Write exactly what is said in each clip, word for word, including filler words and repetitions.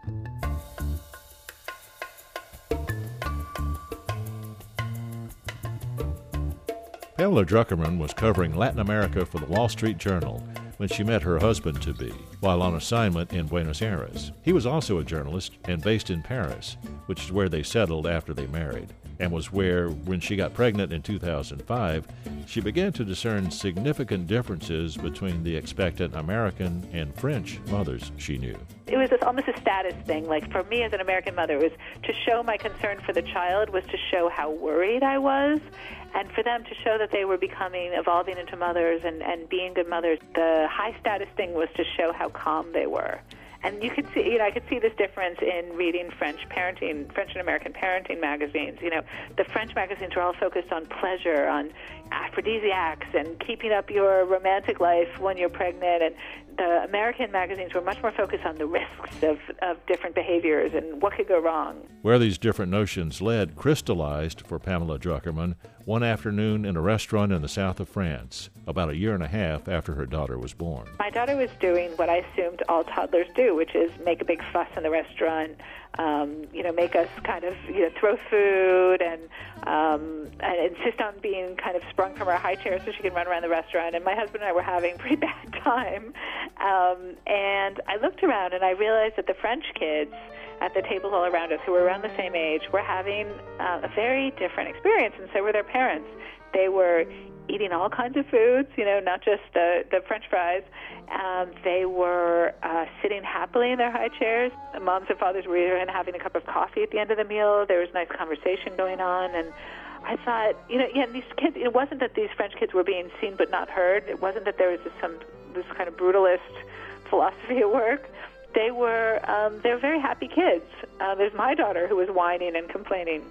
Pamela Druckerman was covering Latin America for the Wall Street Journal when she met her husband-to-be while on assignment in Buenos Aires. He was also a journalist and based in Paris, which is where they settled after they married, and was where, when she got pregnant in two thousand five, she began to discern significant differences between the expectant American and French mothers she knew. It was this, almost a status thing. Like, for me as an American mother, it was to show my concern for the child was to show how worried I was, and for them to show that they were becoming, evolving into mothers and, and being good mothers. The high status thing was to show how calm they were. And you could see, you know, I could see this difference in reading French parenting, French and American parenting magazines. You know, the French magazines were all focused on pleasure, on aphrodisiacs, and keeping up your romantic life when you're pregnant. And the American magazines were much more focused on the risks of, of different behaviors and what could go wrong. Where these different notions led crystallized for Pamela Druckerman one afternoon in a restaurant in the south of France, about a year and a half after her daughter was born. My daughter was doing what I assumed all toddlers do, which is make a big fuss in the restaurant, um, you know, make us kind of, you know, throw food and, um, and insist on being kind of sprung from our high chairs so she can run around the restaurant. And my husband and I were having a pretty bad time. Um, and I looked around and I realized that the French kids at the tables all around us, who were around the same age, were having uh, a very different experience, and so were their parents. They were eating all kinds of foods, you know, not just the, the French fries. Um, they were uh, sitting happily in their high chairs. The moms and fathers were even having a cup of coffee at the end of the meal. There was nice conversation going on, and I thought, you know, yeah, these kids, it wasn't that these French kids were being seen but not heard. It wasn't that there was this, some this kind of brutalist philosophy at work. They were um, they were very happy kids. Uh, there's my daughter who was whining and complaining.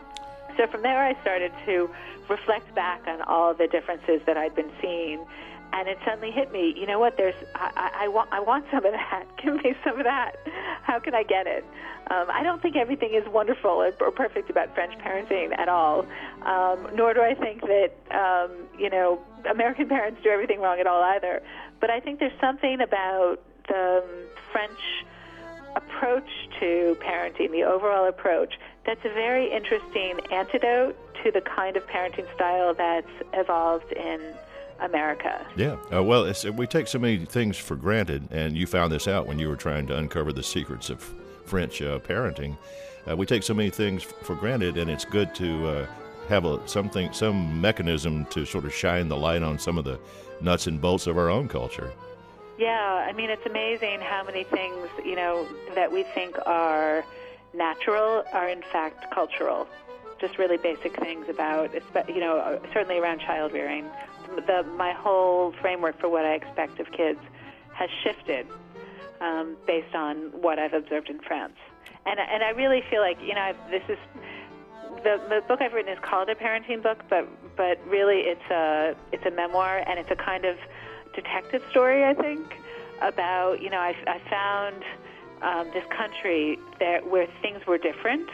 So from there I started to reflect back on all the differences that I'd been seeing, and it suddenly hit me, you know what, there's I, I, I, want, I want some of that. Give me some of that. How can I get it? Um, I don't think everything is wonderful or, or perfect about French parenting at all, um, nor do I think that, um, you know, American parents do everything wrong at all either. But I think there's something about the um, French approach to parenting, the overall approach, that's a very interesting antidote to the kind of parenting style that's evolved in America. Yeah, uh, well, it's, we take so many things for granted, and you found this out when you were trying to uncover the secrets of French uh, parenting. Uh, we take so many things f- for granted, and it's good to uh, have a something, some mechanism to sort of shine the light on some of the nuts and bolts of our own culture. Yeah, I mean, it's amazing how many things, you know, that we think are natural are in fact cultural. Just really basic things about, you know, certainly around child rearing. The, my whole framework for what I expect of kids has shifted um, based on what I've observed in France. And, and I really feel like, you know, I've, this is, the, the book I've written is called a parenting book, but, but really it's a, it's a memoir, and it's a kind of detective story, I think, about, you know, I, I found um, this country that where things were different.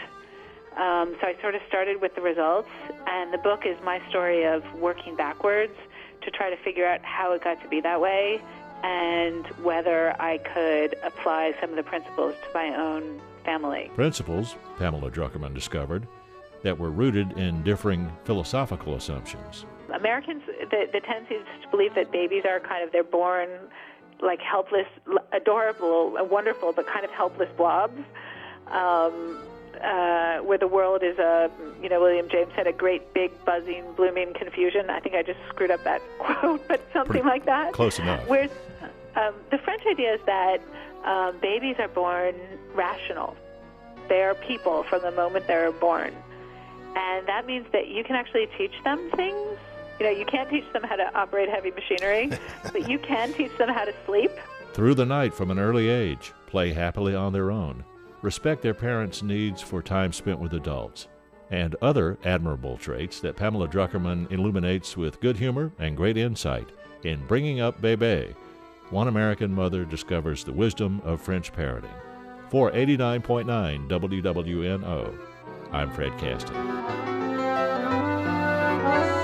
Um, so I sort of started with the results, and the book is my story of working backwards to try to figure out how it got to be that way and whether I could apply some of the principles to my own family. Principles, Pamela Druckerman discovered, that were rooted in differing philosophical assumptions. Americans, the, the tendency is to believe that babies are kind of, they're born like helpless, adorable, wonderful, but kind of helpless blobs, um, uh, where the world is a, you know, William James said, a great, big, buzzing, blooming confusion. I think I just screwed up that quote, but something Pretty like that. Close enough. Whereas um, the French idea is that um, babies are born rational. They are people from the moment they're born. And that means that you can actually teach them things. You know, you can't teach them how to operate heavy machinery, but you can teach them how to sleep. Through the night from an early age, play happily on their own, respect their parents' needs for time spent with adults, and other admirable traits that Pamela Druckerman illuminates with good humor and great insight in Bringing Up Bébé. One American mother discovers the wisdom of French parenting. For eighty-nine point nine W W N O, I'm Fred Caston.